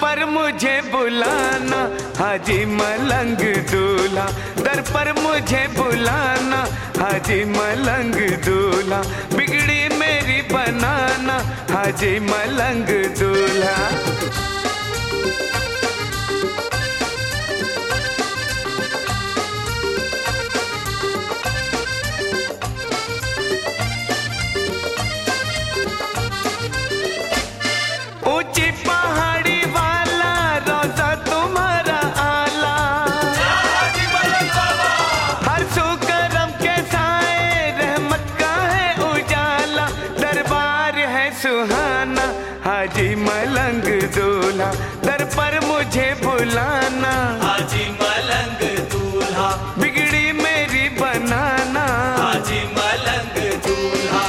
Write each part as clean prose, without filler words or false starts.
पर मुझे बुलाना हाजी मलंग दूल्हा, दर पर मुझे बुलाना हाजी मलंग दूल्हा, बिगड़ी मेरी बनाना हाजी मलंग दूल्हा। ऊंची पहाड़ी वाला रोजा तुम्हारा आला, हर सू करम के साए रहमत का है उजाला, दरबार है सुहाना हाजी मलंग दूल्हा, दर पर मुझे बुलाना हाजी मलंग दूल्हा, बिगड़ी मेरी बनाना हाजी मलंग दूल्हा।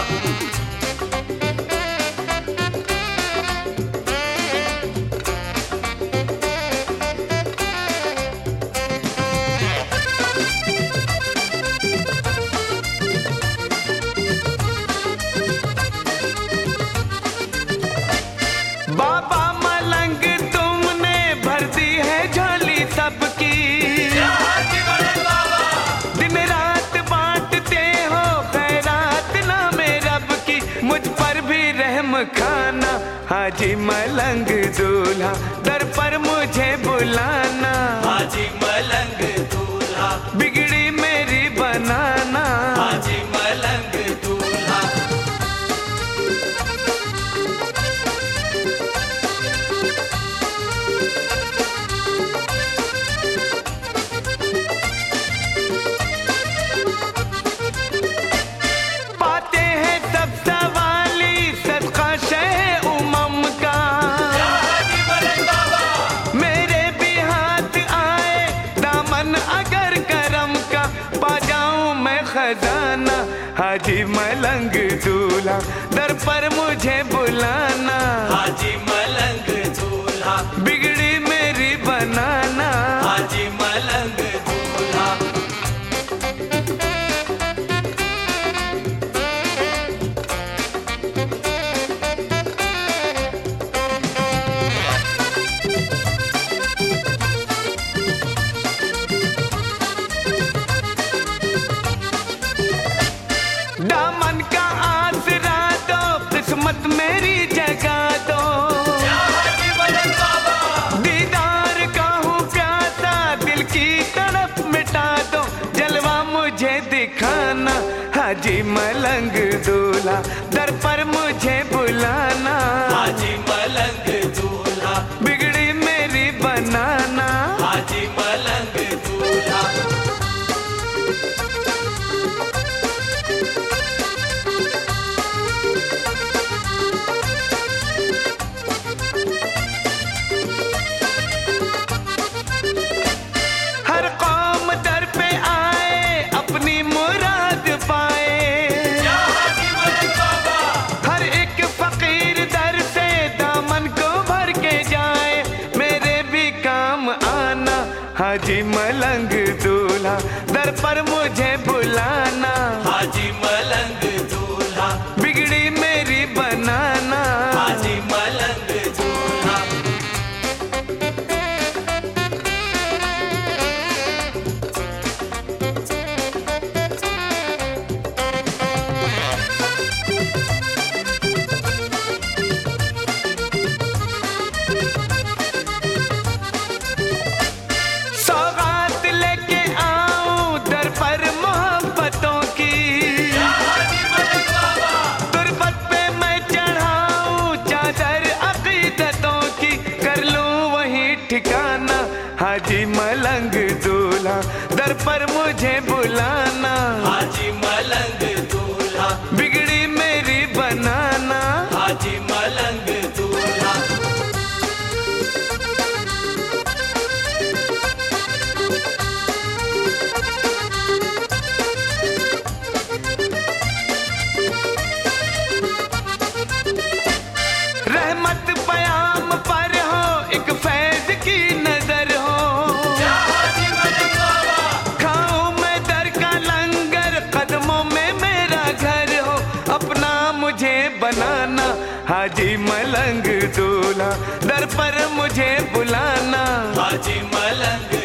बाबा मलंग तुमने भर दी है झोली सबकी, दिन रात बांटते हो खैरात नामे रब की, मुझ पर भी रहम खाना हाजी मलंग दूल्हा, दर पर मुझे बुलाना हाजी मलंग दूल्हा, बिगड़ी मेरी बनाना हाजी मलंग दूल्हा। पाते हैं सब सवाली सदका शह उमम का, मेरे भी हाथ आए दामन अगर करम का, पा जाऊं मैं खजाना हाजी मलंग दूल्हा, दर पर मुझे बुलाना हाजी मलंग दूल्हा, बिगड़ी मेरी बनाना हाजी मलंग दूल्हा। दामन का आसरा दो, किस्मत मेरी जगा दो, दीदार का हूँ प्यासा, दिल की तड़प मिटा दो, जलवा मुझे दिखाना हाजी मलंग दूल्हा, दर पर मुझे बुलाना हाजी मलंग दूल्हा, बिगड़ी मेरी बनाना हाजी मलंग दूल्हा। हर कौम दर पे आए अपनी मुराद पाए, हर एक फकीर दर से दामन को भर के जाए, मेरे भी काम आना हाजी मलंग दूल्हा, दर पर मुझे बुलाना हाजी मलंग दूल्हा, बिगड़ी मेरी बनाना हाजी मलंग दूल्हा। सौगात लेके आऊं दर पर मोहब्बतों की, तुरबत पे मैं चढ़ाऊं चादर अकीदतों की, कर लूं वहीं ठिकाना हाजी मलंग दूल्हा, दर पर मुझे बुलाना हाजी मलंग दूल्हा, बिगड़ी मेरी बनाना हाजी मलंग दूल्हा। रहमत पयाम पर हो एक फैज की नजर हो, खाऊं मैं दर का लंगर कदमों में बनाना, हाजी मलंग दूल्हा दर पर मुझे बुलाना। हाजी मलंग